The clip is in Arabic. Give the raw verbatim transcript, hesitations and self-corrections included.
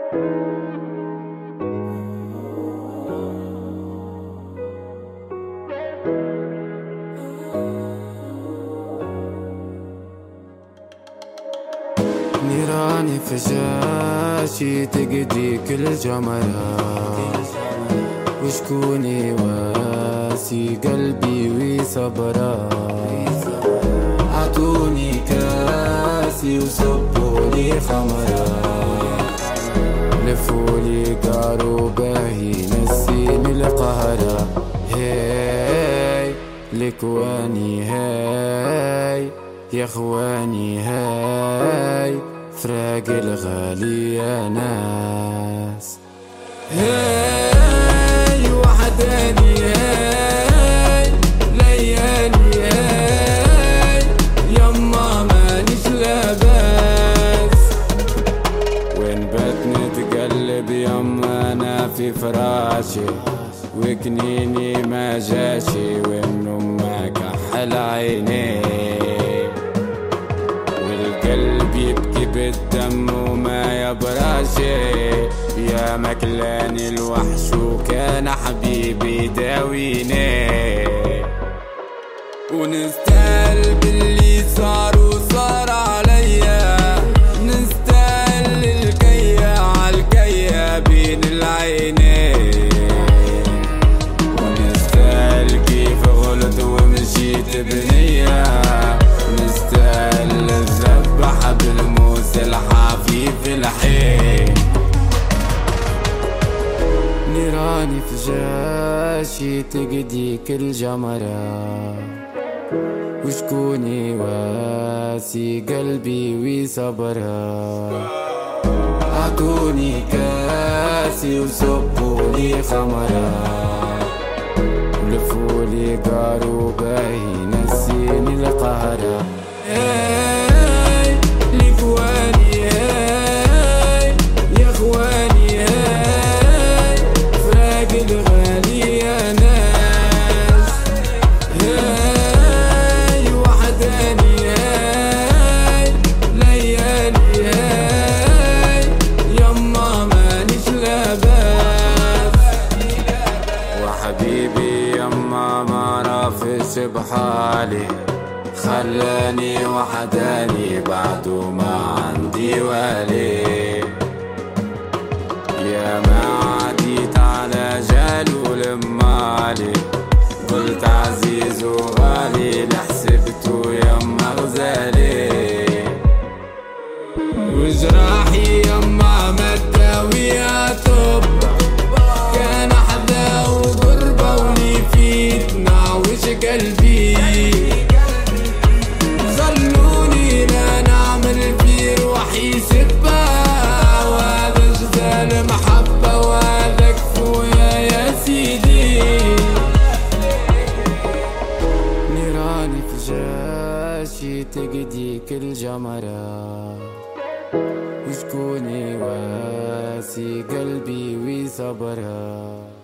نيراني فجاشي تقدي كل جمرات، وشكوني واسي قلبي وصبرات، عطوني كاسي وصبولي خمرات، لفولي قارو باهي نسيني القهرة. هاي لكواني هاي يا اخواني هاي فراق الغالي يا ناس. هاي وحداني هاي ليالي هاي يما مانيش لاباس، وين بات نتقلب يما انا في فراشي، وكنيني ما جاشي وين ما كحل عيني، والقلب يبكي بالدم وما يبراشي، يا مكلاني الوحش وكان حبيبي داويني، ونستاهل باللي صار وصار عليا، نستاهل الكيا عالكيا بين العينين، ونستاهل كيف غلط ومشيت بنية، نستاهل الذبح بالموس الحفيف الحين. نيراني فجاشي تقدي كل جمرة، وشكوني واسي قلبي وصبرة، عطوني كاسي وصبولي خمرة، ولفولي قارو باهي نسيني القهرة. هاي لكواني هاي يا اخواني هاي فراق الغالي يا ناس. هاي وحداني هاي ليالي هاي يما مانيش لاباس، وحبيبي يما ما رافش بحالي، خلاني وحداني بعده ما عندي والي، يا ما عديت على جاله لمالي، قلت عزيز وغالي لحسبته يما غزالي، وجراحي يما ما تداويها طب، كان حدا وغربة ولي فيت نعوش قلبي، خلوني لا نعمل في روحي سبة، وهذا جزال محبة وهذا كفويا يا سيدي. نيراني فجاشي تقدي كل جمرة، وشكوني واسي قلبي وصبرة،